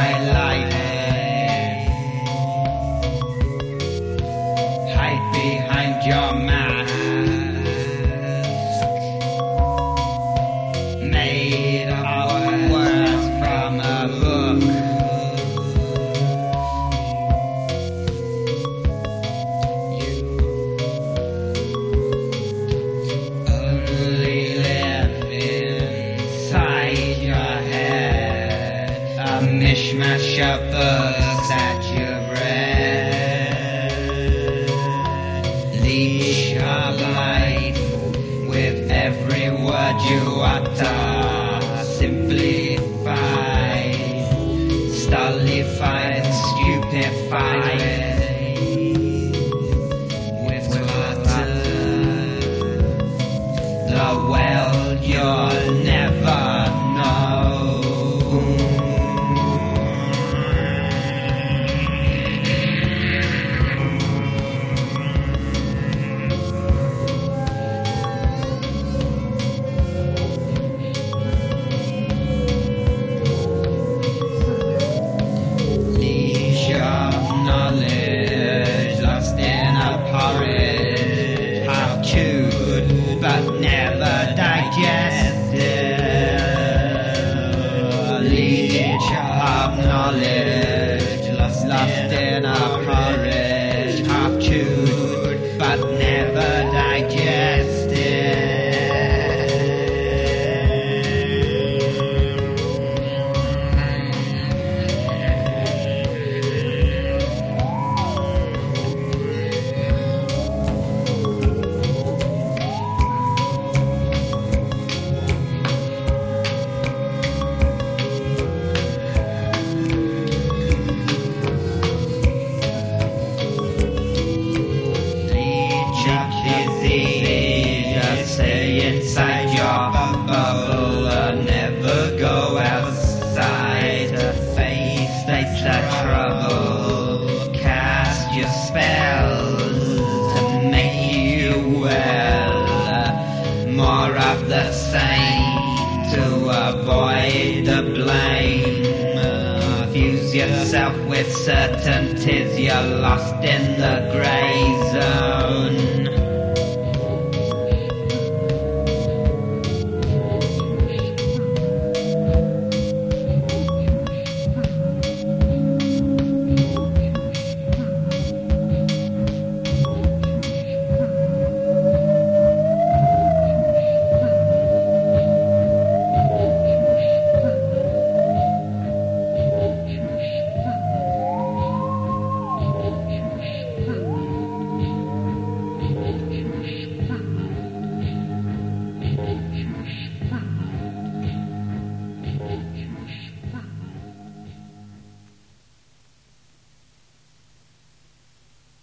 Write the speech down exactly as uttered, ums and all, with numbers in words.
highlighted. Hide behind your mask, made of words from a book. You only live inside your head, a mishmash of books that you've read. Leash of life with every word you utter, simplified, stultified, stupefied with clutter. The world you'll never know. Knowledge lost in a porridge, half chewed but never digested. Leech of knowledge lost, lost in a porridge, half chewed but never digested. Just stay inside your bubble and never go outside to face the trouble. Cast your spells to make you well. More of the same to avoid the blame. Fuse yourself with certainties, you're lost in the grey zone.